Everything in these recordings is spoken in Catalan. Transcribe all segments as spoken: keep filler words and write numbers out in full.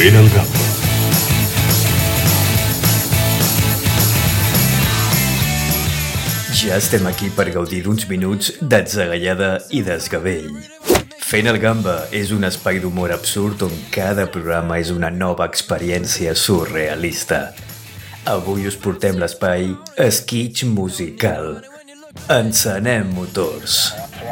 Fent el Gamba. Ja estem aquí per gaudir d'uns minuts d'atzagallada i d'esgavell. Fent el Gamba és un espai d'humor absurd on cada programa és una nova experiència surrealista. Avui us portem l'espai Esquitx Musical. Encenem motors.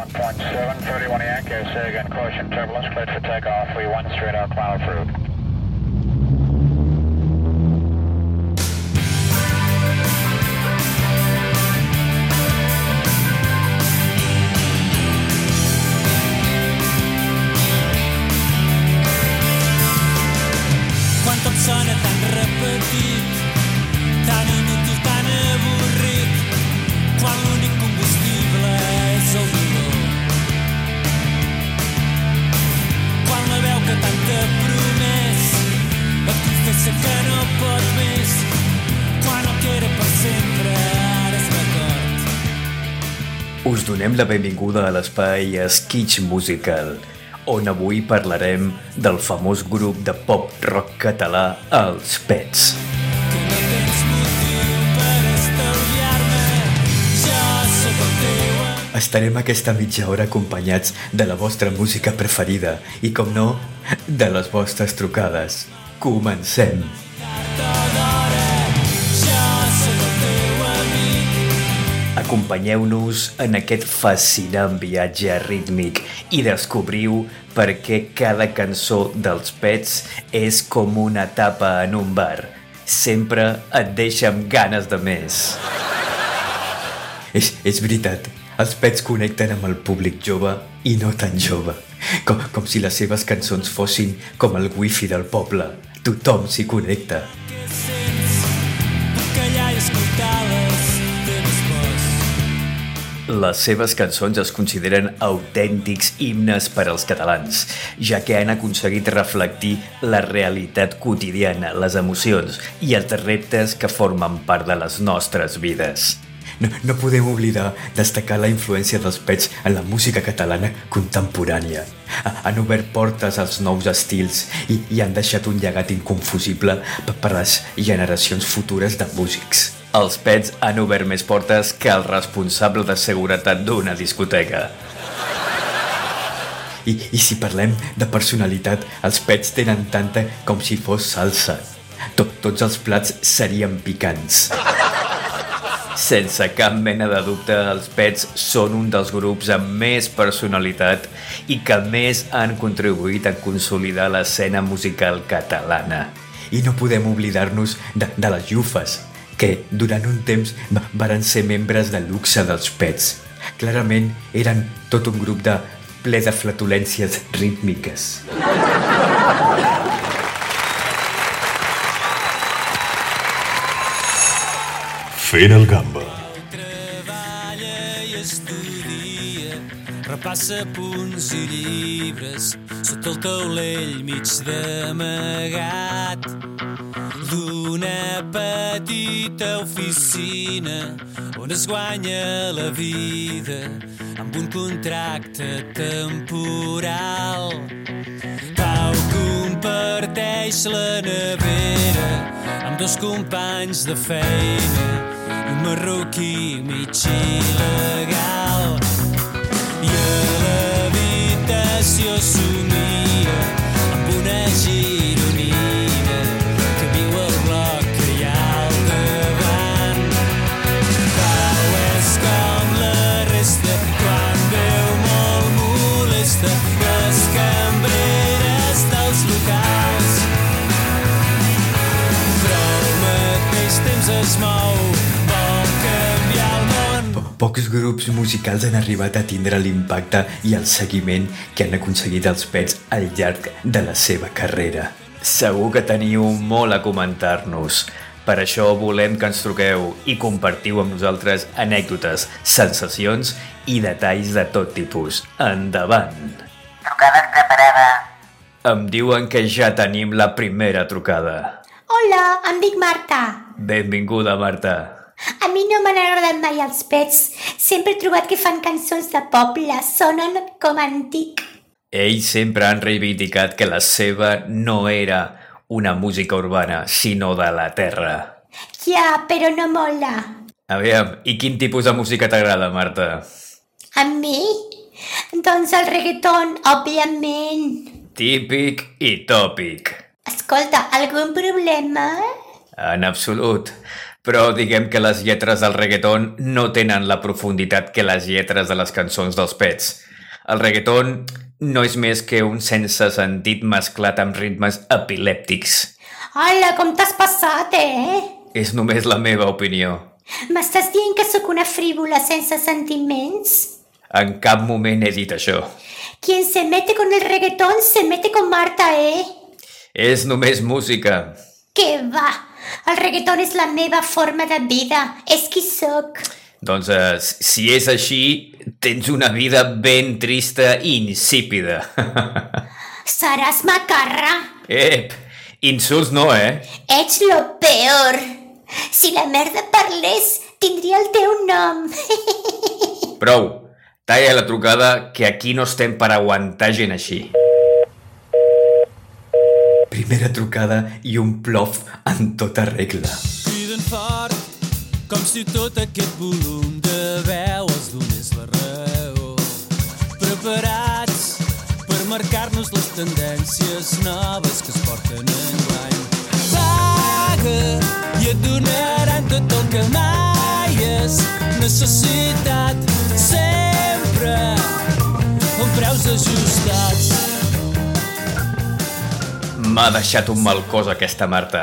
Quan tot sona tan repetit, tan inútil, tan avorrit, quan l'únic combustible és el dolor. Quan la veu que tant t'ha promès et confessa que no pot més, quan el que era per sempre ara és record. Us donem la benvinguda a l'espai Esquitx Musical, on avui parlarem del famós grup de pop-rock català Els Pets. Que no tens motiu per estalviar-me, jo sóc el teu amic. Estarem aquesta mitja hora acompanyats de la vostra música preferida i, com no, de les vostres trucades. Comencem! Acompanyeu-nos en aquest fascinant viatge rítmic i descobriu per què cada cançó dels Pets és com una tapa en un bar. Sempre et deixa amb ganes de més. És, és veritat, els Pets connecten amb el públic jove i no tan jove. Com, com si les seves cançons fossin com el wifi del poble. Tothom s'hi connecta. Que sents, puc callar i escoltar les teves vols. Les seves cançons es consideren autèntics himnes per als catalans, ja que han aconseguit reflectir la realitat quotidiana, les emocions i els reptes que formen part de les nostres vides. No, no podem oblidar destacar la influència dels Pets en la música catalana contemporània. Han obert portes als nous estils i, i han deixat un llegat inconfusible per a les generacions futures de músics. Els Pets han obert més portes que el responsable de seguretat d'una discoteca. I, I si parlem de personalitat, els Pets tenen tanta com si fos salsa. Tot, tots els plats serien picants. Sense cap mena de dubte, els Pets són un dels grups amb més personalitat i que més han contribuït a consolidar l'escena musical catalana. I no podem oblidar-nos de, de les Llufes, que durant un temps varen ser membres de luxe dels Pets. Clarament eren tot un grup de ple de flatulències rítmiques. Fent el Gamba. Treballa i estudia, repassa punts i llibres, sota el taulell mig d'amagat d'una petita oficina on es guanya la vida amb un contracte temporal. Pau comparteix la nevera amb dos companys de feina, un marroquí mig il·legal. I a l'habitació somia amb una gironina que viu al bloc que hi ha al davant. Pau és com la resta quan veu molt molesta les cambreres dels locals, però al mateix temps es mou, vol canviar el món. Pocs grups musicals han arribat a tindre l'impacte i el seguiment que han aconseguit els Pets al llarg de la seva carrera. Segur que teniu molt a comentar-nos. Per això volem que ens truqueu i compartiu amb nosaltres anècdotes, sensacions i detalls de tot tipus. Endavant! Trucada preparada. Em diuen que ja tenim la primera trucada. Hola, em dic Marta. Benvinguda, Marta. A mi no m'han agradat mai els Pets. Sempre he trobat que fan cançons de poble, sonen com antic. Ells sempre han reivindicat que la seva no era una música urbana, sinó de la terra. Ja, però no mola. Aviam, i quin tipus de música t'agrada, Marta? A mi? Doncs el reggaeton, òbviament. Típic i tòpic. Escolta, algun problema? En absolut. Però diguem que les lletres del reggaeton no tenen la profunditat que les lletres de les cançons dels Pets. El reggaeton no és més que un sense sentit mesclat amb ritmes epilèptics. Hola, com t'has passat, eh? És només la meva opinió. M'estàs dient que sóc una frívola sense sentiments? En cap moment he dit això. Quien se mete con el reggaetón se mete con Marta, eh? És només música. Què va? El reggaeton és la meva forma de vida. És qui sóc. Doncs eh, si és així, tens una vida ben trista i insípida. Seràs macarra. Ep, insults no, eh? Ets lo peor. Si la merda parlés, tindria el teu nom. Prou, talla la trucada, que aquí no estem per aguantar gent així. Primera trucada i un plof en tota regla. Criden fort, com si tot aquest volum de veu els donés la raó. Preparats per marcar-nos les tendències noves que es porten enguany. Paga i et donaran tot el que mai has necessitat, sempre amb preus ajustats. M'ha deixat un mal cos aquesta Marta.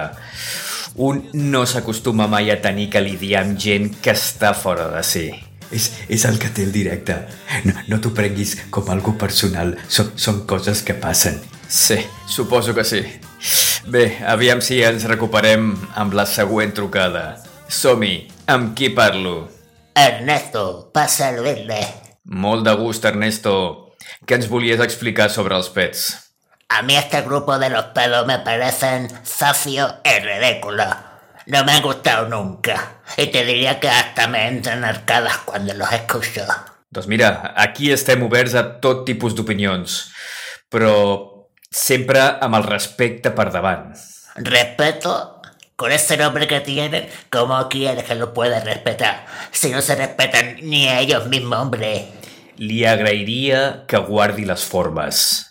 Un no s'acostuma mai a tenir que lidiar amb gent que està fora de si. És, és el que té el directe. No, no t'ho prenguis com algo personal. Són, són coses que passen. Sí, suposo que sí. Bé, aviam si ens recuperem amb la següent trucada. Som-hi, amb qui parlo? Ernesto, pasa a verle. Molt de gust, Ernesto. Què ens volies explicar sobre els Pets? A mí este grupo de los pedos me parecen zafio y ridículo. No me han gustado nunca. Y te diría que hasta me entran arcadas cuando los escucho. Doncs mira, aquí estem oberts a tot tipus d'opinions, però sempre amb el respecte per davant. ¿Respeto? Con ese nombre que tienen, ¿cómo quieres que lo pueda respetar? Si no se respetan ni a ellos mismos, hombre. Li agrairia que guardi les formes.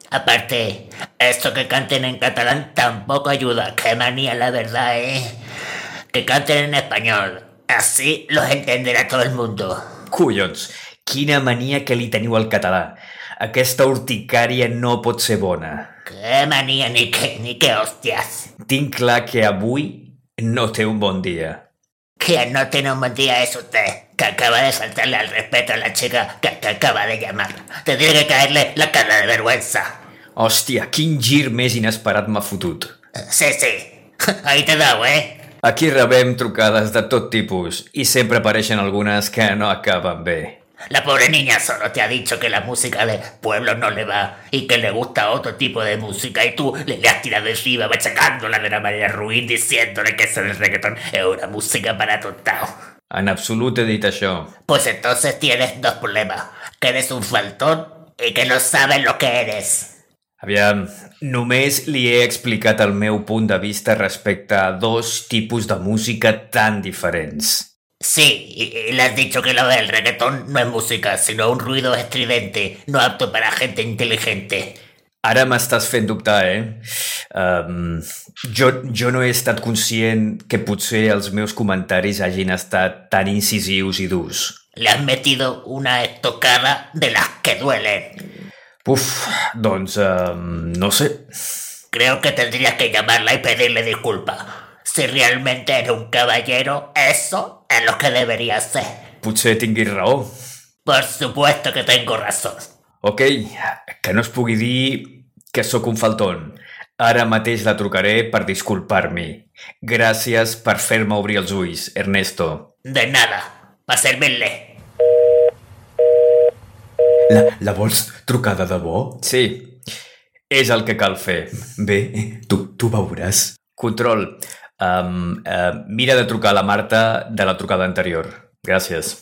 Aparte, esto que canten en catalán tampoco ayuda. Qué manía, la verdad, ¿eh? Que canten en español. Así los entenderá todo el mundo. Collons, quina mania que li teniu al català. Aquesta urticària no pot ser bona. Qué manía, ni qué, ni qué hostias. Tinc clar que avui no té un bon dia. Quien no tiene un buen día es usted, que acaba de faltarle al respeto a la chica que, que acaba de llamar. Tendría que caerle la cara de vergüenza. Hòstia, quin gir més inesperat m'ha fotut. Sí, sí, ahí te he dado, ¿eh? Aquí rebem trucades de tot tipus i sempre apareixen algunes que no acaben bé. La pobre niña solo te ha dicho que la música de pueblo no le va y que le gusta otro tipo de música y tú le, le has tirado encima machacándola de una manera ruin diciéndole que eso del reggaetón es una música para tontao. En absolut he dit això. Pues entonces tienes dos problemas, que eres un faltón y que no sabes lo que eres. Aviam, només li he explicat el meu punt de vista respecte a dos tipus de música tan diferents. Sí, y, y le has dicho que lo del reggaetón no es música, sino un ruido estridente, no apto para gente inteligente. Ara m'estàs fent dubtar, eh? Um, jo, jo no he estat conscient que potser els meus comentaris hagin estat tan incisius i durs. Le has metido una estocada de las que duelen. Uf, doncs, um, no sé. Creo que tendrías que llamarla y pedirle disculpas. Si realmente eres un caballero, eso es lo que deberías ser. Potser tinguis raó. Por supuesto que tengo razón. Ok, que no es pugui dir que sóc un faltón. Ara mateix la trucaré per disculpar-m'hi. Gràcies per fer-me obrir els ulls, Ernesto. De nada, para servirle. La, la vols trucar de debò? Sí, és el que cal fer. Bé, tu, tu veuràs. Control, um, uh, mira de trucar a la Marta de la trucada anterior. Gràcies.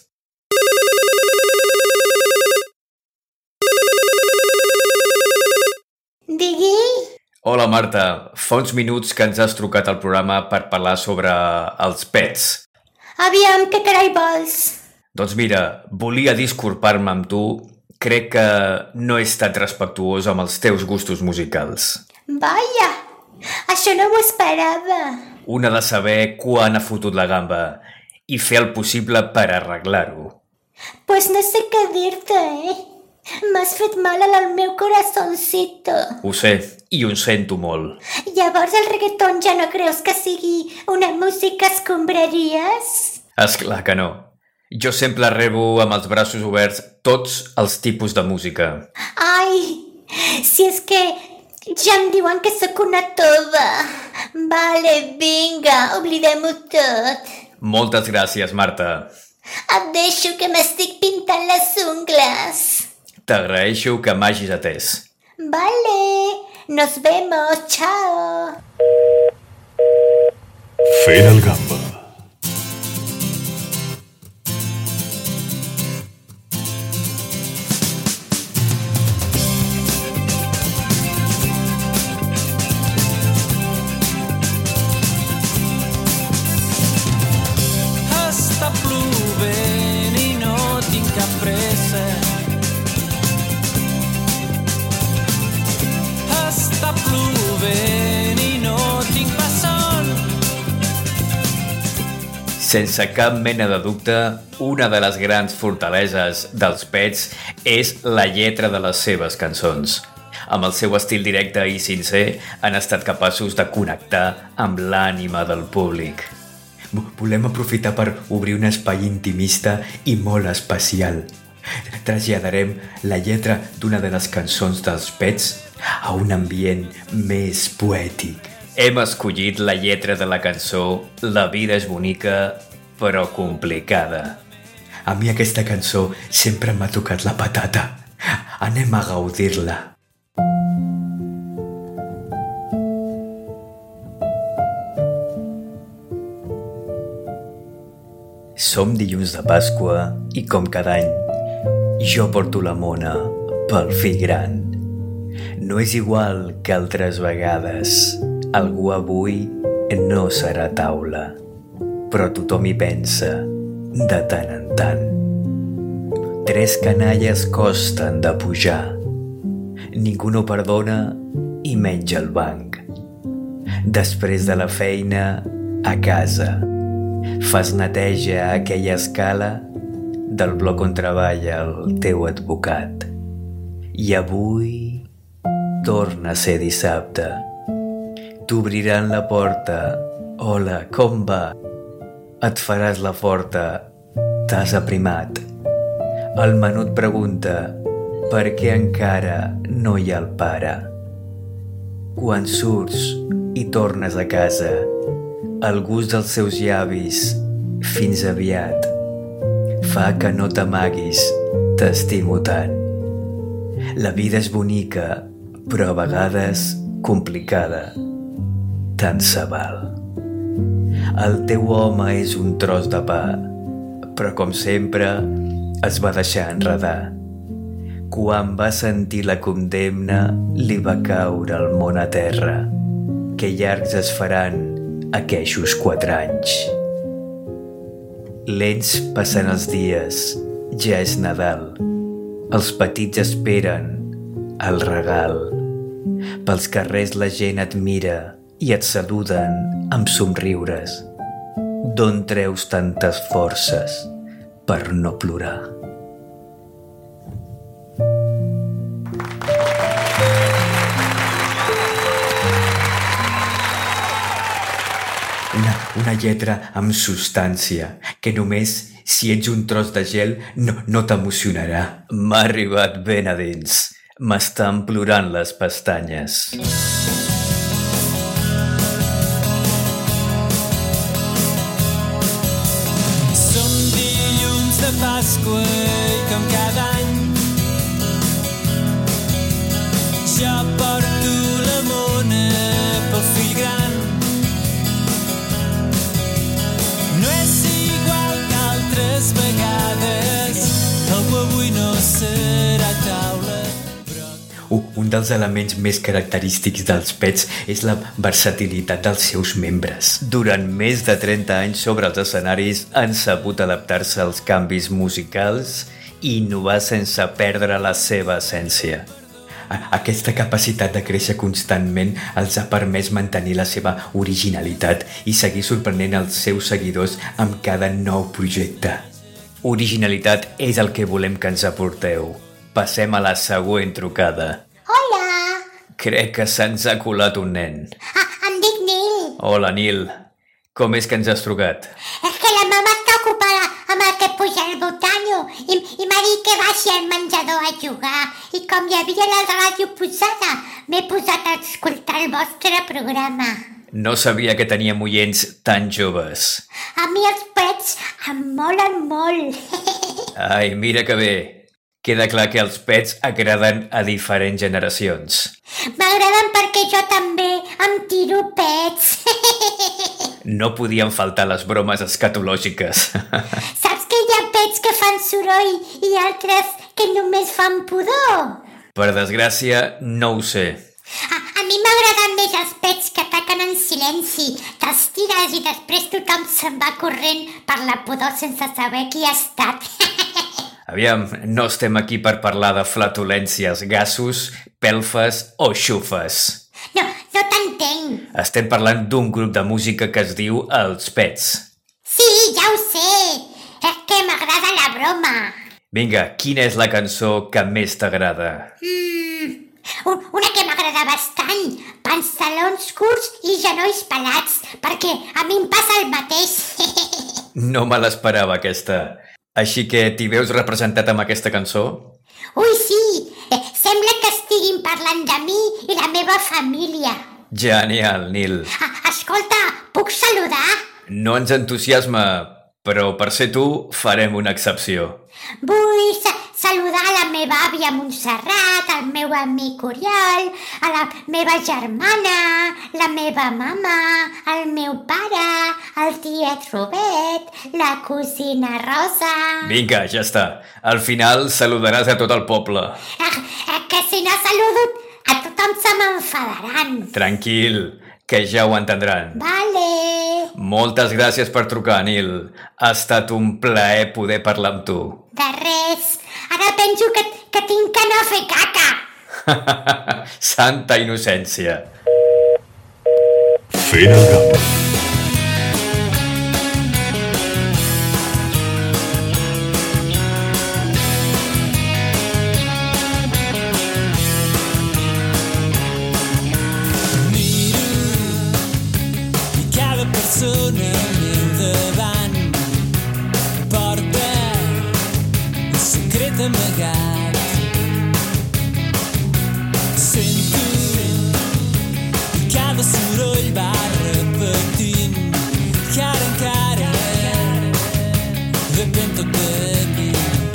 Digui? Hola, Marta. Fa uns minuts que ens has trucat al programa per parlar sobre els pets. Aviam, què carai vols? Doncs mira, volia disculpar-me amb tu. Crec que no he estat respectuós amb els teus gustos musicals. Vaja, això no m'ho esperava. Un ha de saber quan ha fotut la gamba i fer el possible per arreglar-ho. Pues no sé què dir-te, eh? M'has fet mal al meu corazoncito. Ho sé, i ho sento molt. Llavors el reggaeton ja no creus que sigui una música escombraries? Esclar que no. Jo sempre rebo amb els braços oberts tots els tipus de música. Ai, si és que ja em diuen que sóc una tova. Vale, vinga, oblidem-ho tot. Moltes gràcies, Marta. Et deixo que m'estic pintant les ungles. T'agraeixo que m'hagis atès. Vale, nos vemos, chao. Fent el gamba. Està plovent i no tinc cap pressa. Està plovent i no tinc pas son. Sense cap mena de dubte, una de les grans fortaleses dels Pets és la lletra de les seves cançons. Amb el seu estil directe i sincer, han estat capaços de connectar amb l'ànima del públic. Volem aprofitar per obrir un espai intimista i molt especial. Traslladarem la lletra d'una de les cançons dels Pets a un ambient més poètic. Hem escollit la lletra de la cançó La vida és bonica, però complicada. A mi aquesta cançó sempre m'ha tocat la patata. Anem a gaudir-la. Som dilluns de Pasqua i com cada any, jo porto la mona pel fill gran. No és igual que altres vegades, algú avui no serà a taula, però tothom hi pensa de tant en tant. Tres canalles costen de pujar, ningú no perdona i menys el banc. Després de la feina, a casa, fas neteja a aquella escala del bloc on treballa el teu advocat. I avui torna a ser dissabte. T'obriran la porta. Hola, com va? Et faràs la forta. T'has aprimat. El menut pregunta per què encara no hi ha el pare. Quan surts i tornes a casa, el gust dels seus llavis, fins aviat, fa que no t'amaguis, t'estimo tant. La vida és bonica, però a vegades complicada. Tant se val. El teu home és un tros de pa, però com sempre es va deixar enredar. Quan va sentir la condemna, li va caure el món a terra. Que llargs es faran aqueixos quatre anys. Lents passen els dies, ja és Nadal. Els petits esperen el regal. Pels carrers la gent et mira i et saluden amb somriures. D'on treus tantes forces per no plorar? Una, una lletra amb substància que només si ets un tros de gel no, no t'emocionarà. M'ha arribat ben a dins. M'estan plorant les pestanyes. Som dilluns de Pasqua i com cada any jo porto la mona pel fill gran. No és igual que altres vegades, algú avui no serà a taula. Un dels elements més característics dels Pets és la versatilitat dels seus membres. Durant més de trenta anys sobre els escenaris han sabut adaptar-se als canvis musicals i innovar sense perdre la seva essència. Aquesta capacitat de créixer constantment els ha permès mantenir la seva originalitat i seguir sorprenent els seus seguidors amb cada nou projecte. Originalitat és el que volem que ens aporteu. Passem a la següent trucada. Hola! Crec que se'ns ha colat un nen. Ah, em dic Nil. Hola, Nil. Com és que ens has trucat? És que la mama està ocupada amb el que puja el botanyo i, i m'ha dit que baixi al menjador a jugar. I com hi havia la ràdio posada, m'he posat a escoltar el vostre programa. No sabia que teníem oients tan joves. A mi els Pets em molen molt. Ai, mira que bé. Queda clar que els Pets agraden a diferents generacions. M'agraden perquè jo també em tiro pets. No podien faltar les bromes escatològiques. Saps que hi ha pets que fan soroll i altres que només fan pudor? Per desgràcia, no ho sé. A, a mi m'agraden més els pets que ataquen en silenci. Te'ls tires i després tothom se'n va corrent per la pudor sense saber qui ha estat. Aviam, no estem aquí per parlar de flatulències, gassos, pelfes o xufes. No, no t'entenc. Estem parlant d'un grup de música que es diu Els Pets. Sí, ja ho sé. És que m'agrada la broma. Vinga, quina és la cançó que més t'agrada? Mm, una que m'agrada bastant. Pantalons curts i genolls pelats, perquè a mi em passa el mateix. No me l'esperava, aquesta. Així que t'hi veus representat amb aquesta cançó? Ui, sí! Eh, sembla que estiguin parlant de mi i la meva família. Genial, Nil. Ah, escolta, puc saludar? No ens entusiasma, però per ser tu farem una excepció. Vull sa saludar a la meva àvia Montserrat, al meu amic Oriol, a la meva germana, la meva mama, el meu pare, el tiet Robert, la cosina Rosa... Vinga, ja està. Al final saludaràs a tot el poble. Eh, eh, que si no saludo, a tothom se m'enfadaran. Tranquil, que ja ho entendran. Vale. Moltes gràcies per trucar, Nil. Ha estat un plaer poder parlar amb tu. De res. Ara penso que, que tinc que anar a fer caca. Santa innocència. Fent el gap. Persona al meu davant porta un secret amagat. Sento i cada soroll va repetint que ara encara depèn tot de mi.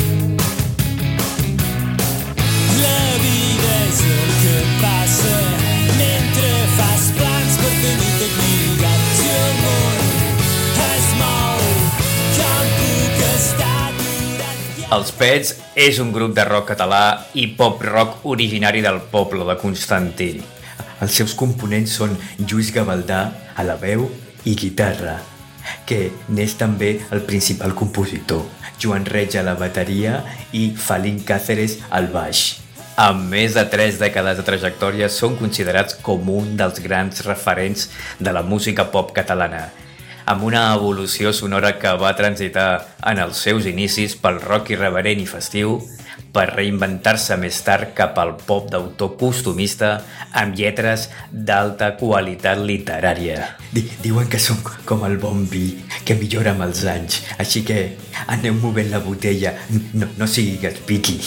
La vida és el que passa mentre fas plans per tenir tot lligat. El món es mou, com puc estar durant... Els Pets és un grup de rock català i pop-rock originari del poble de Constantí. Els seus components són Lluís Gavaldà a la veu i guitarra, que n'és també el principal compositor, Joan Reig a la bateria i Falín Cáceres al baix. Amb més de tres dècades de trajectòria, són considerats com un dels grans referents de la música pop catalana, amb una evolució sonora que va transitar en els seus inicis pel rock irreverent i festiu, per reinventar-se més tard cap al pop d'autor costumista amb lletres d'alta qualitat literària. Diuen que som com el bon vi, que millora amb els anys, així que aneu movent la botella, no, no sigui que es piqui.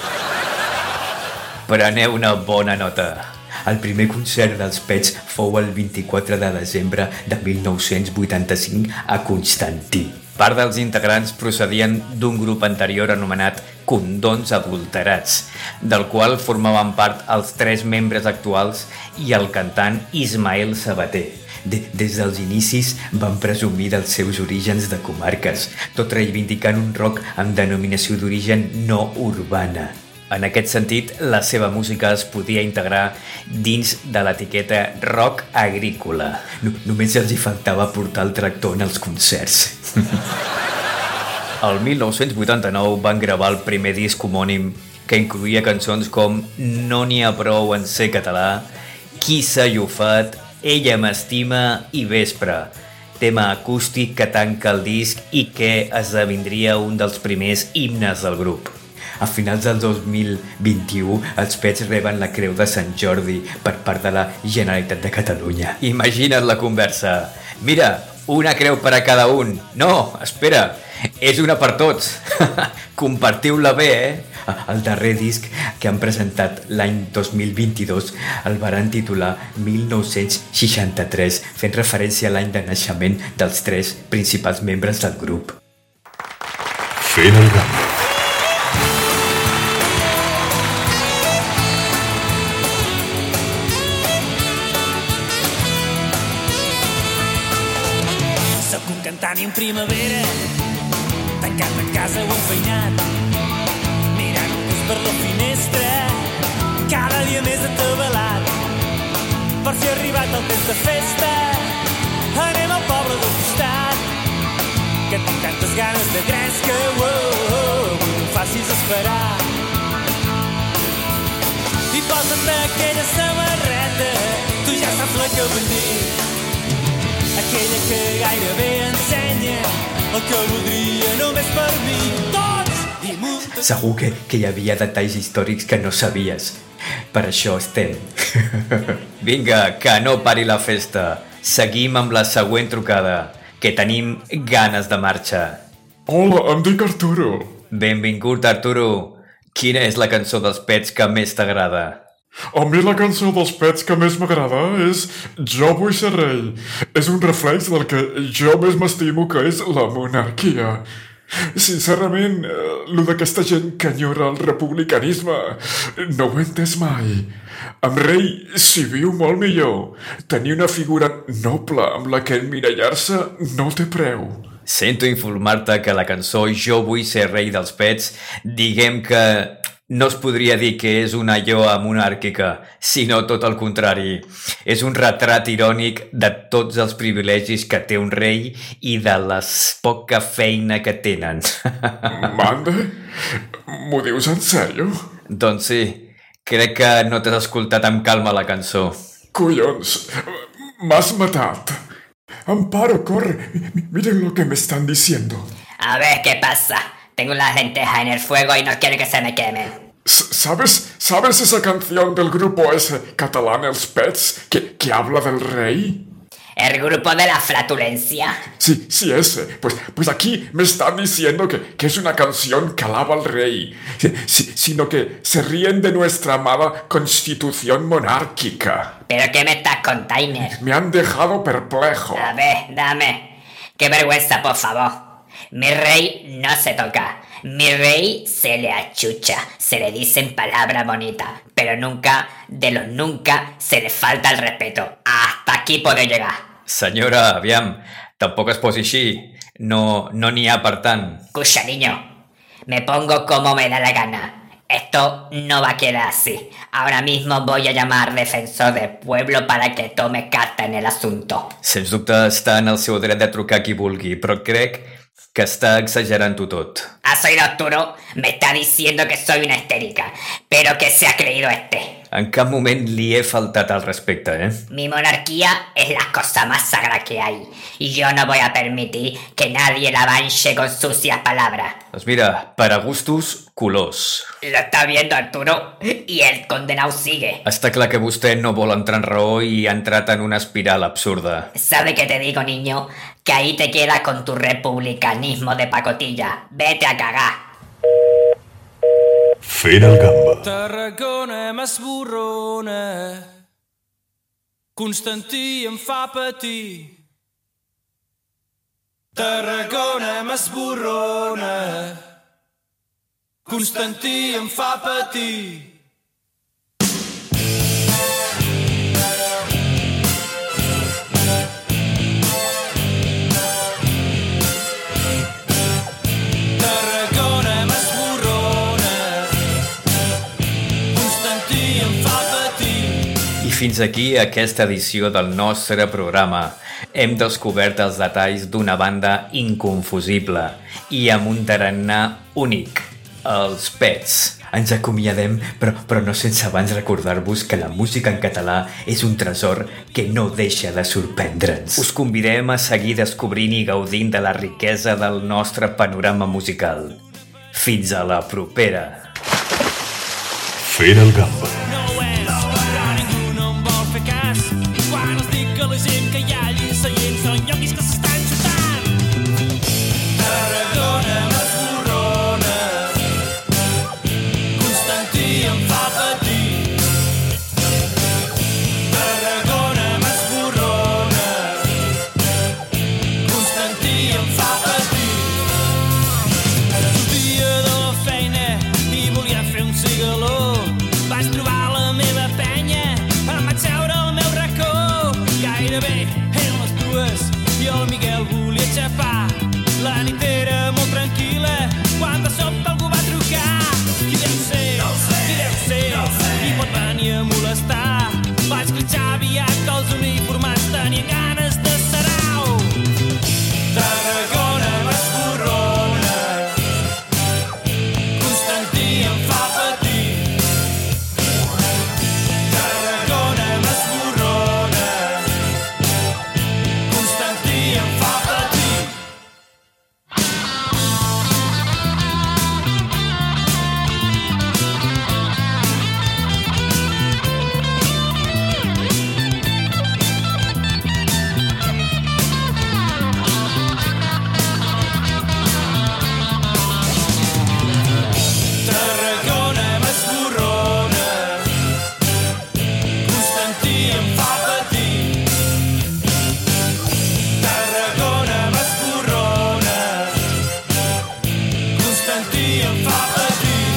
Preneu una bona nota. El primer concert dels Pets fou el vint-i-quatre de desembre de mil nou-cents vuitanta-cinc a Constantí. Part dels integrants procedien d'un grup anterior anomenat Condons Adulterats, del qual formaven part els tres membres actuals i el cantant Ismael Sabater. De, des dels inicis van presumir dels seus orígens de comarques, tot reivindicant un rock amb denominació d'origen no urbana. En aquest sentit, la seva música es podia integrar dins de l'etiqueta rock agrícola. No, només els hi faltava portar el tractor en els concerts. El mil nou-cents vuitanta-nou van gravar el primer disc homònim que incloïa cançons com No n'hi ha prou en ser català, Qui s'ha llufat, Ella m'estima i Vespre, tema acústic que tanca el disc i que esdevindria un dels primers himnes del grup. A finals del dos mil vint-i-u, els Pets reben la Creu de Sant Jordi per part de la Generalitat de Catalunya. Imagina't la conversa. Mira, una creu per a cada un. No, espera, és una per tots. Compartiu-la bé, eh? El darrer disc que han presentat l'any dos mil vint-i-dos el van titular mil nou-cents seixanta-tres, fent referència a l'any de naixement dels tres principals membres del grup. Fent el Gamba. Cantant en primavera, tancat a casa o enfeinat, mirant-nos per la finestra, cada dia més atabalat. Per si ha arribat el temps de festa, anem al poble del costat, que tinc tantes ganes de gresca, oh, oh, oh, no em facis esperar. I posa't aquella samarreta, tu ja saps la que vull dir, aquella que gairebé ensenya el que voldria només per mi. Tots i muntes... Segur que, que hi havia detalls històrics que no sabies. Per això estem. Vinga, que no pari la festa. Seguim amb la següent trucada, que tenim ganes de marxa. Hola, em dic Arturo. Benvingut, Arturo. Quina és la cançó dels Pets que més t'agrada? A mi la cançó dels Pets que més m'agrada és Jo vull ser rei. És un reflex del que jo més m'estimo, que és la monarquia. Sincerament, lo d'aquesta gent que enyora el republicanisme no ho he entès mai. Amb rei s'hi viu molt millor. Tenir una figura noble amb la que emmirallar-se no té preu. Sento informar-te que la cançó Jo vull ser rei dels Pets, diguem que no es podria dir que és una lloa monàrquica, sinó tot el contrari. És un retrat irònic de tots els privilegis que té un rei i de la poca feina que tenen. Mande? M'ho dius en sèrio? Doncs sí, crec que no t'has escoltat amb calma la cançó. Collons, m'has matat. Amparo, corre, miren lo que me están diciendo. A ver, ¿qué pasa? Tengo las lentejas en el fuego y no quiero que se me quemen. ¿Sabes, ¿Sabes esa canción del grupo ese catalán Els Pets que, que habla del rey? ¿El grupo de la flatulencia? Sí, sí, ese. Pues, pues aquí me están diciendo que, que es una canción que alaba al rey, sí, sino que se ríen de nuestra amada constitución monárquica. ¿Pero qué me estás contando? Me han dejado perplejo. A ver, dame. Qué vergüenza, por favor. Mi rey no se toca, mi rey se le achucha, se le dicen palabras bonitas, pero nunca, de los nunca, se le falta el respeto. Hasta aquí puedo llegar. Senyora, aviam, tampoc es posi així, no no n'hi ha per tant. Escucha, niño, me pongo como me da la gana. Esto no va a quedar así. Ahora mismo voy a llamar defensor del pueblo para que tome carta en el asunto. Sens dubte està en el seu dret de trucar qui vulgui, però crec que està exagerant-ho tot. ¿Has oído, Arturo? Me está diciendo que soy una histérica, pero que se ha creído este. En cap moment li he faltat al respecte, eh? Mi monarquía es la cosa más sagrada que hay, y yo no voy a permitir que nadie la manche con sucias palabras. Doncs mira, per a gustos, colors. Lo está viendo, Arturo, y el condenado sigue. Està clar que vostè no vol entrar en raó i ha entrat en una espiral absurda. ¿Sabe qué te digo, niño? Que ahí te quedas con tu republicanismo de pacotilla. Vete a cagar. Fent el Gamba. Tarragona m'esborrona, Constantí em fa patir. Tarragona m'esborrona, Constantí em fa patir. fins aquí aquesta edició del nostre programa. Hem descobert els detalls d'una banda inconfusible i amb un tarannà únic, els Pets. Ens acomiadem, però, però no sense abans recordar-vos que la música en català és un tresor que no deixa de sorprendre'ns. Us convidem a seguir descobrint i gaudint de la riquesa del nostre panorama musical. Fins a la propera. Fent el gamba. No és, però ningú no em vol fer cas. Quan els dic que la gent que hi ha allí seient són lloquis que s'estan xutant. Tarragona m'esborrona, Constantí em fa patir. Tarragona m'esborrona, Constantí em fa patir. Sortia de la feina i volia fer un cigaló. Vaig trobar la meva penya, em vaig seure al meu racó. Gairebé eren les dues i el Miguel volia xapar. La nit era molt tranquil·la quan de sobte algú va trucar. Qui deu ser? No sé. Qui deu ser? No sé. Qui pot venir a molestar? Vaig critxar aviat que els uniformats tenien ganes de sarau. Tarragona m'esborrona, Constantí em fa patir. Tarragona m'esborrona, Constantí em fa patir. Tarragona m'esborrona, Constantí em fa patir. Tarragona m'esborrona, Constantí em fa patir.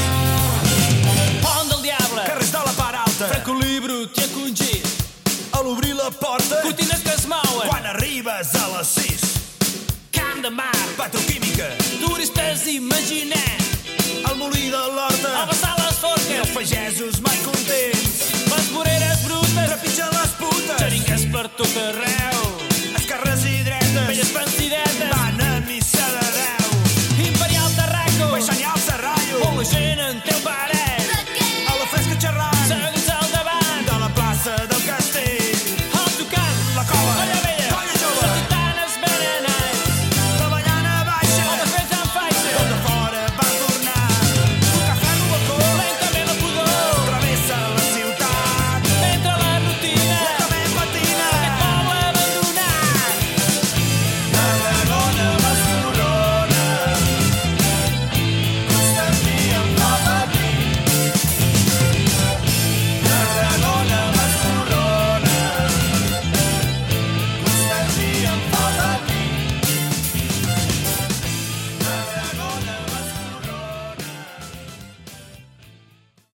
Pont del Diable, Carrers de la Part Alta, Francolí brut i encongit, a l'obrir la porta, cortines que es mouen, quan arribes a les sis, Camp de Mar, petroquímica, turistes imaginet, el molí de l'Horta, a vessar les i forques, els pagesos mai contents, les voreres brutes, trepitgen les putes, xeringues per tot arreu, esquerres i dretes, velles pensions